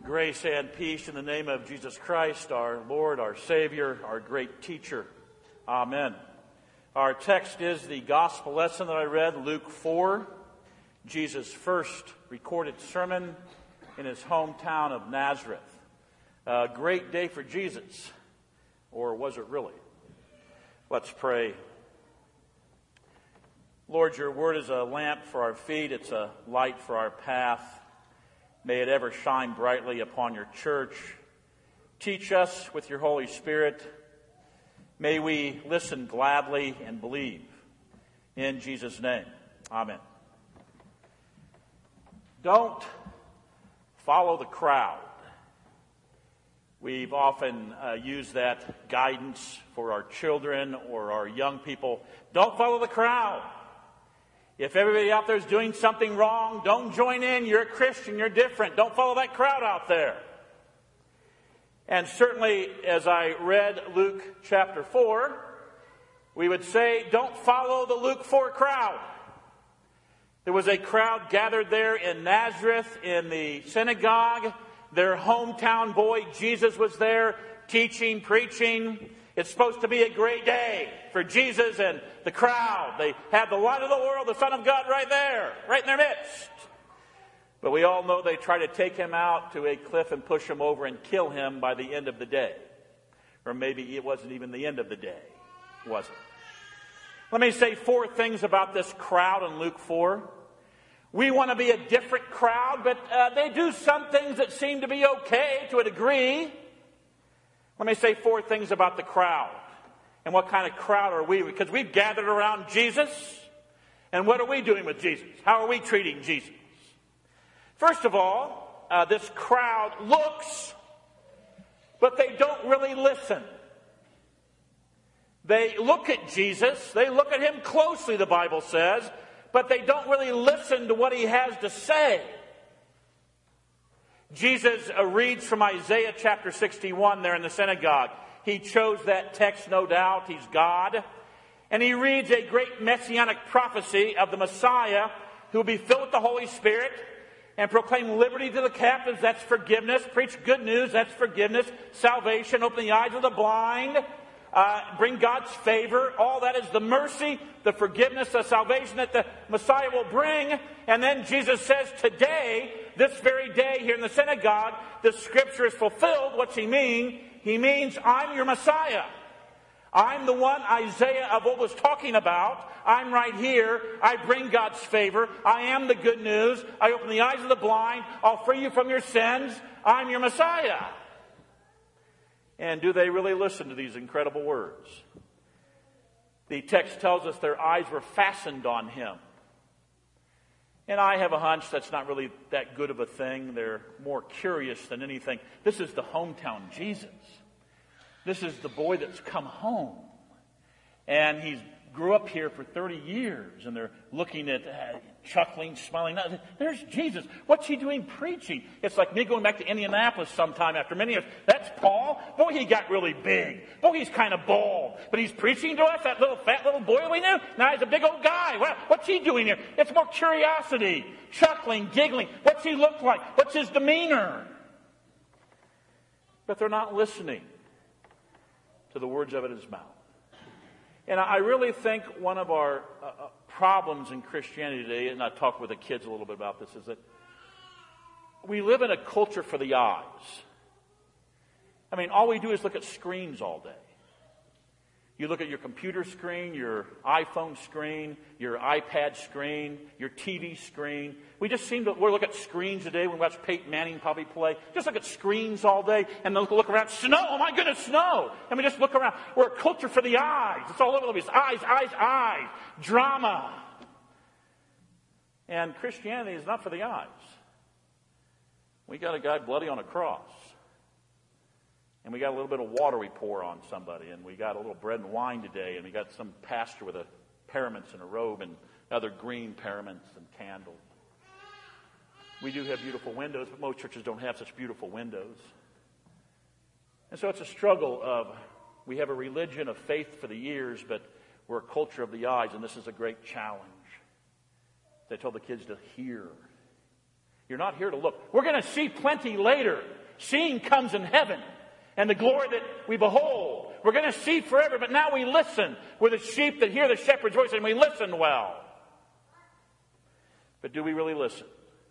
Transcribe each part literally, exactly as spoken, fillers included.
Grace and peace in the name of Jesus Christ, our Lord, our Savior, our great teacher. Amen. Our text is the gospel lesson that I read, Luke four, Jesus' first recorded sermon in his hometown of Nazareth. A great day for Jesus, or was it really? Let's pray. Lord, your word is a lamp for our feet. It's a light for our path. May it ever shine brightly upon your church. Teach us with your Holy Spirit. May we listen gladly and believe. In Jesus' name, amen. Don't follow the crowd. We've often uh, used that guidance for our children or our young people. Don't follow the crowd. If everybody out there is doing something wrong, don't join in. You're a Christian. You're different. Don't follow that crowd out there. And certainly, as I read Luke chapter four, we would say, don't follow the Luke four crowd. There was a crowd gathered there in Nazareth in the synagogue. Their hometown boy, Jesus, was there teaching, preaching. It's supposed to be a great day for Jesus and the crowd. They had the light of the world, the Son of God, right there, right in their midst. But we all know they try to take him out to a cliff and push him over and kill him by the end of the day. Or maybe it wasn't even the end of the day, was it? Let me say four things about this crowd in Luke four. We want to be a different crowd, but uh, they do some things that seem to be okay to a degree. Let me say four things about the crowd. And what kind of crowd are we? Because we've gathered around Jesus. And what are we doing with Jesus? How are we treating Jesus? First of all, uh, this crowd looks, but they don't really listen. They look at Jesus. They look at him closely, the Bible says, but they don't really listen to what he has to say. Jesus uh, reads from Isaiah chapter sixty-one there in the synagogue. He chose that text, no doubt. He's God. And he reads a great messianic prophecy of the Messiah who will be filled with the Holy Spirit and proclaim liberty to the captives. That's forgiveness. Preach good news. That's forgiveness. Salvation. Open the eyes of the blind. Uh, bring God's favor. All that is the mercy, the forgiveness, the salvation that the Messiah will bring. And then Jesus says, today, this very day here in the synagogue, the scripture is fulfilled. What's he mean? He means, I'm your Messiah. I'm the one Isaiah of old was talking about. I'm right here. I bring God's favor. I am the good news. I open the eyes of the blind. I'll free you from your sins. I'm your Messiah. And do they really listen to these incredible words? The text tells us their eyes were fastened on him. And I have a hunch that's not really that good of a thing. They're more curious than anything. This is the hometown Jesus. This is the boy that's come home. And he's grew up here for thirty years. And they're looking at, uh, chuckling, smiling. There's Jesus. What's he doing preaching? It's like me going back to Indianapolis sometime after many years. That's Paul. Boy, he got really big. Boy, he's kind of bald. But he's preaching to us, that little fat little boy we knew. Now he's a big old guy. What, what's he doing here? It's more curiosity, chuckling, giggling. What's he look like? What's his demeanor? But they're not listening to the words out of his mouth. And I really think one of our uh, problems in Christianity today, and I talk with the kids a little bit about this, is that we live in a culture for the eyes. I mean, all we do is look at screens all day. You look at your computer screen, your iPhone screen, your iPad screen, your T V screen. We just seem to we look at screens today when we watch Peyton Manning probably play. Just look at screens all day and then look, look around. Snow, oh my goodness, snow. And we just look around. We're a culture for the eyes. It's all over the place. Eyes, eyes, eyes. Drama. And Christianity is not for the eyes. We got a guy bloody on a cross. And we got a little bit of water we pour on somebody. And we got a little bread and wine today. And we got some pastor with a paraments and a robe and other green paraments and candles. We do have beautiful windows, but most churches don't have such beautiful windows. And so it's a struggle of, we have a religion of faith for the ears, but we're a culture of the eyes. And this is a great challenge. They told the kids to hear. You're not here to look. We're going to see plenty later. Seeing comes in heaven, and the glory that we behold. We're going to see forever, but now we listen. We're the sheep that hear the shepherd's voice, and we listen well. But do we really listen?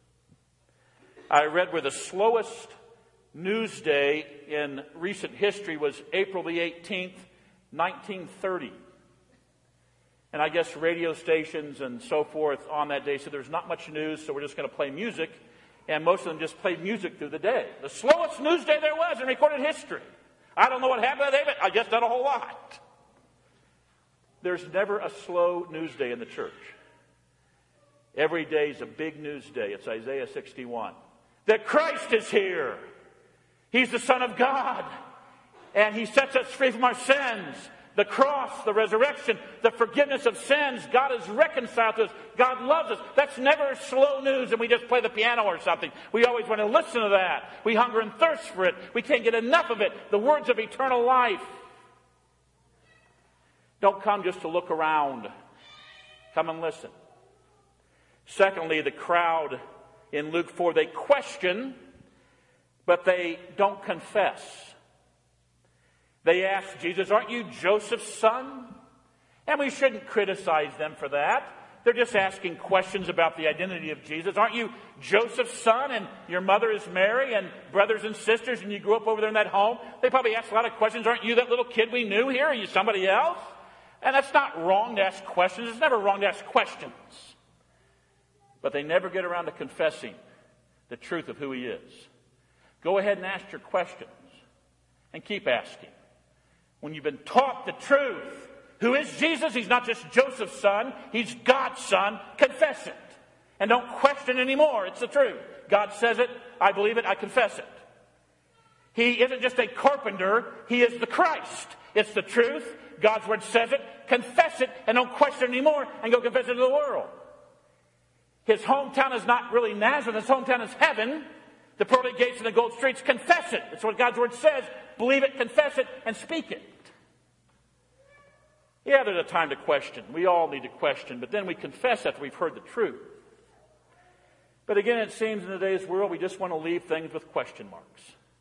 I read where the slowest news day in recent history was April the eighteenth, nineteen thirty. And I guess radio stations and so forth on that day said there's not much news, so we're just going to play music. And most of them just played music through the day. The slowest news day there was in recorded history. I don't know what happened that day, but I guess not a whole lot. There's never a slow news day in the church. Every day is a big news day. It's Isaiah sixty-one. That Christ is here. He's the Son of God. And He sets us free from our sins. The cross, the resurrection, the forgiveness of sins. God is reconciled to us. God loves us. That's never slow news and we just play the piano or something. We always want to listen to that. We hunger and thirst for it. We can't get enough of it. The words of eternal life. Don't come just to look around. Come and listen. Secondly, the crowd in Luke four, they question, but they don't confess. They ask Jesus, aren't you Joseph's son? And we shouldn't criticize them for that. They're just asking questions about the identity of Jesus. Aren't you Joseph's son and your mother is Mary and brothers and sisters and you grew up over there in that home? They probably ask a lot of questions. Aren't you that little kid we knew here? Are you somebody else? And that's not wrong to ask questions. It's never wrong to ask questions. But they never get around to confessing the truth of who He is. Go ahead and ask your questions and keep asking. When you've been taught the truth, who is Jesus? He's not just Joseph's son. He's God's son. Confess it. And don't question anymore. It's the truth. God says it. I believe it. I confess it. He isn't just a carpenter. He is the Christ. It's the truth. God's word says it. Confess it and don't question anymore and go confess it to the world. His hometown is not really Nazareth. His hometown is heaven. The pearly gates and the gold streets. Confess it. That's what God's word says. Believe it, confess it, and speak it. Yeah, there's a time to question. We all need to question, but then we confess after we've heard the truth. But again, it seems in today's world we just want to leave things with question marks.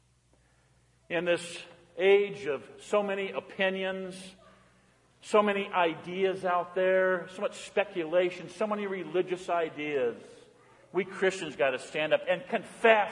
In this age of so many opinions, so many ideas out there, so much speculation, so many religious ideas, we Christians got to stand up and confess.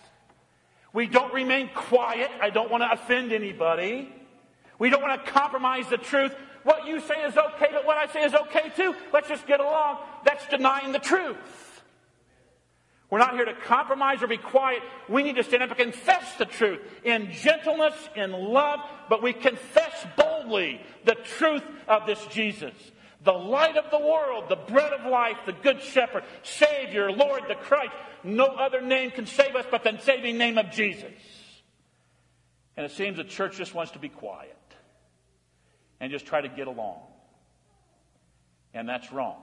We don't remain quiet. I don't want to offend anybody. We don't want to compromise the truth. What you say is okay, but what I say is okay too. Let's just get along. That's denying the truth. We're not here to compromise or be quiet. We need to stand up and confess the truth in gentleness, in love, but we confess boldly the truth of this Jesus. The light of the world, the bread of life, the good shepherd, Savior, Lord, the Christ. No other name can save us but the saving name of Jesus. And it seems the church just wants to be quiet and just try to get along. And that's wrong.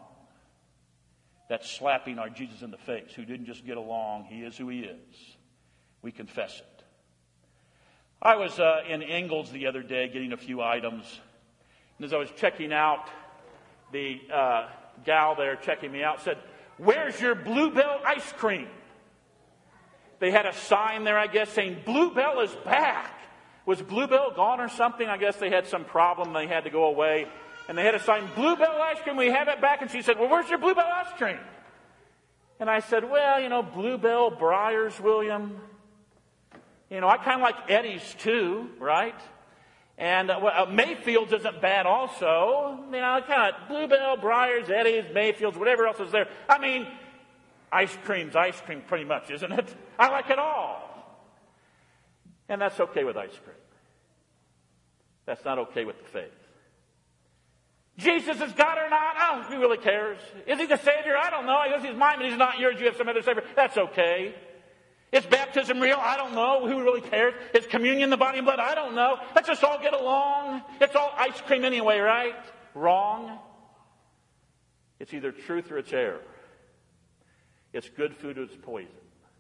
That's slapping our Jesus in the face, who didn't just get along. He is who He is. We confess it. I was uh, in Ingles the other day getting a few items. And as I was checking out, the uh, gal there checking me out said, "Where's your Bluebell ice cream?" They had a sign there, I guess, saying, "Bluebell is back." Was Bluebell gone or something? I guess they had some problem. They had to go away. And they had a sign, "Bluebell ice cream, we have it back." And she said, "Well, where's your Bluebell ice cream?" And I said, "Well, you know, Bluebell, Briars, William. You know, I kind of like Eddie's too, right? And uh, well, Mayfield's isn't bad also. You know, kind of Bluebell, Briars, Eddie's, Mayfield's, whatever else is there. I mean, ice cream's ice cream pretty much, isn't it? I like it all." And that's okay with ice cream. That's not okay with the faith. Jesus is God or not? Oh, who really cares? Is He the Savior? I don't know. I guess He's mine, but He's not yours. You have some other Savior. That's okay. Is baptism real? I don't know. Who really cares? Is communion the body and blood? I don't know. Let's just all get along. It's all ice cream anyway, right? Wrong. It's either truth or it's error. It's good food or it's poison.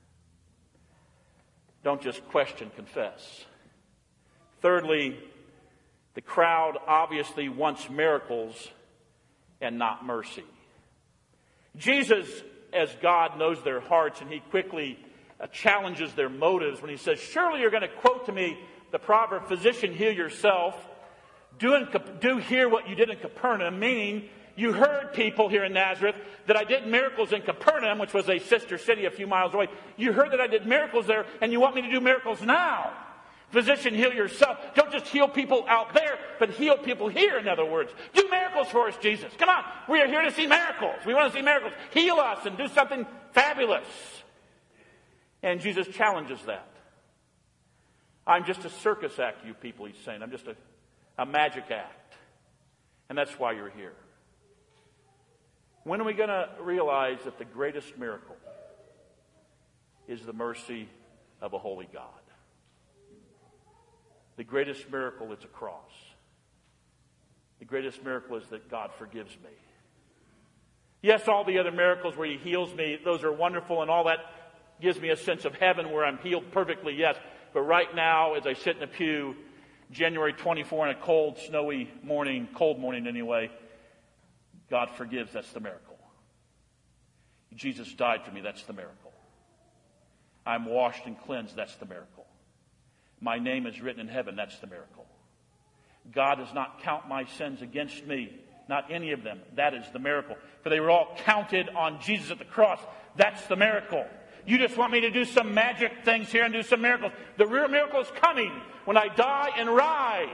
Don't just question, confess. Thirdly, the crowd obviously wants miracles and not mercy. Jesus, as God, knows their hearts, and He quickly uh, challenges their motives when he says, surely you're going to quote to me the proverb, physician, heal yourself. Do, in, do here what you did in Capernaum, meaning you heard people here in Nazareth that I did miracles in Capernaum, which was a sister city a few miles away. You heard that I did miracles there, and you want me to do miracles now. Physician, heal yourself. Don't just heal people out there, but heal people here, in other words. Do miracles for us, Jesus. Come on. We are here to see miracles. We want to see miracles. Heal us and do something fabulous. And Jesus challenges that. I'm just a circus act, you people, he's saying. I'm just a, a magic act. And that's why you're here. When are we going to realize that the greatest miracle is the mercy of a holy God? The greatest miracle is a cross. The greatest miracle is that God forgives me. Yes, all the other miracles where he heals me, those are wonderful, and all that gives me a sense of heaven where I'm healed perfectly, yes. But right now, as I sit in a pew, January twenty-fourth, in a cold, snowy morning, cold morning anyway, God forgives, that's the miracle. Jesus died for me, that's the miracle. I'm washed and cleansed, that's the miracle. My name is written in heaven, that's the miracle. God does not count my sins against me, not any of them. That is the miracle. For they were all counted on Jesus at the cross. That's the miracle. You just want me to do some magic things here and do some miracles. The real miracle is coming when I die and rise.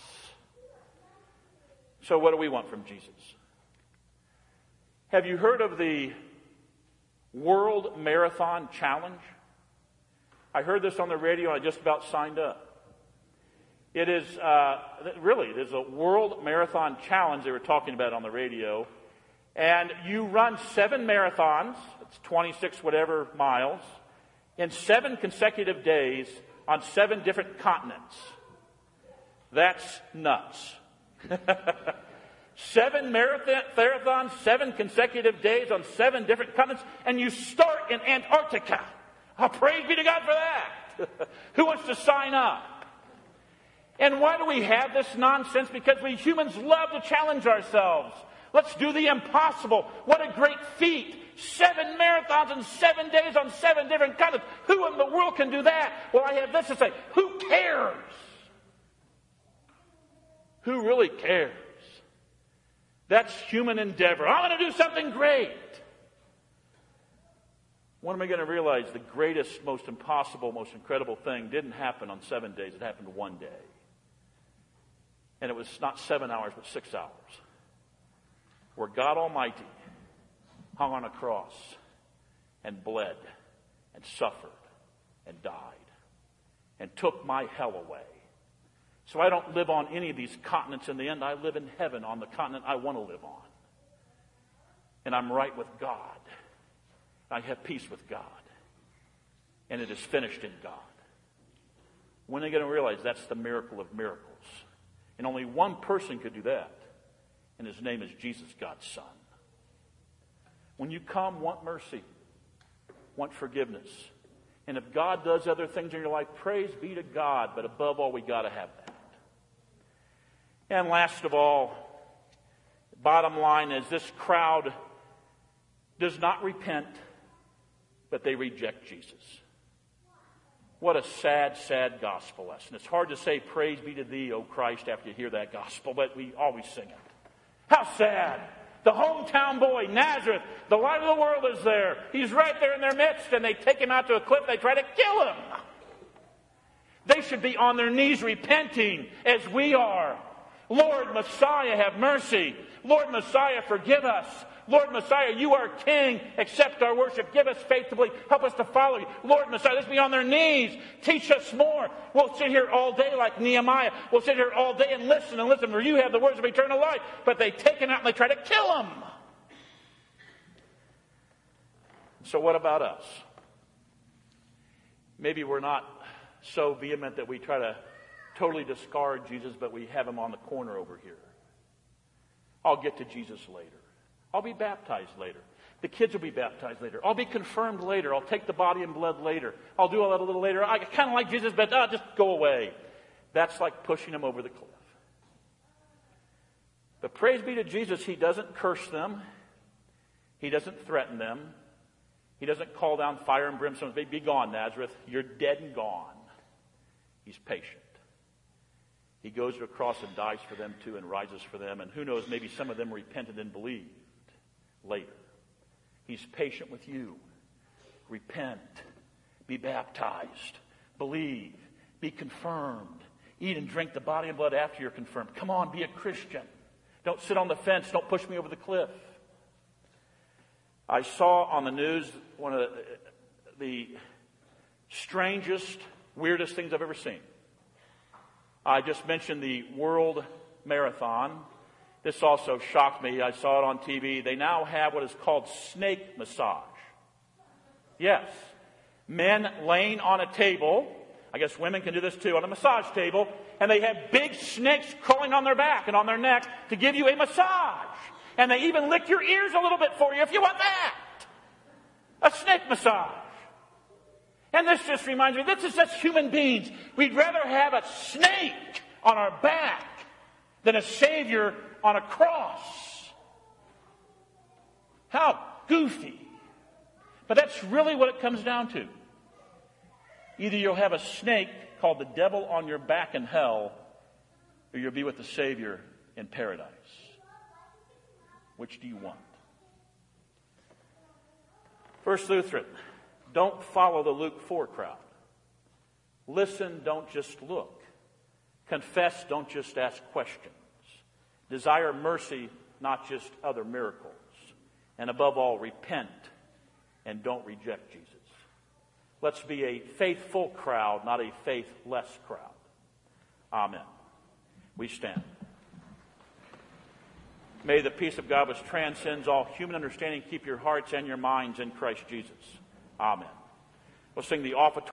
So what do we want from Jesus? Have you heard of the World Marathon Challenge? I heard this on the radio and I just about signed up. It is, uh, really, it is a World Marathon Challenge they were talking about on the radio. And you run seven marathons, it's twenty-six whatever miles, in seven consecutive days on seven different continents. That's nuts. Seven marathons, seven consecutive days on seven different continents, and you start in Antarctica. Oh, praise be to God for that. Who wants to sign up? And why do we have this nonsense? Because we humans love to challenge ourselves. Let's do the impossible. What a great feat. Seven marathons in seven days on seven different continents. Who in the world can do that? Well, I have this to say. Who cares? Who really cares? That's human endeavor. I'm going to do something great. When am I going to realize the greatest, most impossible, most incredible thing didn't happen on seven days. It happened one day. And it was not seven hours, but six hours. Where God Almighty hung on a cross and bled and suffered and died and took my hell away. So I don't live on any of these continents in the end. I live in heaven on the continent I want to live on. And I'm right with God. I have peace with God. And it is finished in God. When are they going to realize that's the miracle of miracles? And only one person could do that. And his name is Jesus, God's Son. When you come, want mercy, want forgiveness. And if God does other things in your life, praise be to God. But above all, we got to have that. And last of all, bottom line is this crowd does not repent, but they reject Jesus. What a sad, sad gospel lesson. It's hard to say, praise be to thee, O Christ, after you hear that gospel, but we always sing it. How sad. The hometown boy, Nazareth, the light of the world is there. He's right there in their midst, and they take him out to a cliff. They try to kill him. They should be on their knees repenting as we are. Lord Messiah, have mercy. Lord Messiah, forgive us. Lord Messiah, you are King. Accept our worship. Give us faith to believe. Help us to follow you. Lord Messiah, let's be on their knees. Teach us more. We'll sit here all day like Nehemiah. We'll sit here all day and listen and listen, for you have the words of eternal life. But they take him out and they try to kill him. So what about us? Maybe we're not so vehement that we try to totally discard Jesus, but we have him on the corner over here. I'll get to Jesus later. I'll be baptized later. The kids will be baptized later. I'll be confirmed later. I'll take the body and blood later. I'll do all that a little later. I kind of like Jesus, but uh, just go away. That's like pushing him over the cliff. But praise be to Jesus, he doesn't curse them. He doesn't threaten them. He doesn't call down fire and brimstone. Be gone, Nazareth. You're dead and gone. He's patient. He goes to the cross and dies for them too and rises for them. And who knows, maybe some of them repented and believed later. He's patient with you. Repent. Be baptized. Believe. Be confirmed. Eat and drink the body and blood after you're confirmed. Come on, be a Christian. Don't sit on the fence. Don't push me over the cliff. I saw on the news one of the, the strangest, weirdest things I've ever seen. I just mentioned the World Marathon. This also shocked me. I saw it on T V. They now have what is called snake massage. Yes. Men laying on a table. I guess women can do this too, on a massage table. And they have big snakes crawling on their back and on their neck to give you a massage. And they even lick your ears a little bit for you if you want that. A snake massage. And this just reminds me, this is just human beings. We'd rather have a snake on our back than a Savior on a cross. How goofy. But that's really what it comes down to. Either you'll have a snake called the devil on your back in hell, or you'll be with the Savior in paradise. Which do you want? First Lutheran, don't follow the Luke four crowd. Listen, don't just look. Confess, don't just ask questions. Desire mercy, not just other miracles. And above all, repent and don't reject Jesus. Let's be a faithful crowd, not a faithless crowd. Amen. We stand. May the peace of God, which transcends all human understanding, keep your hearts and your minds in Christ Jesus. Amen. We'll sing the offertory.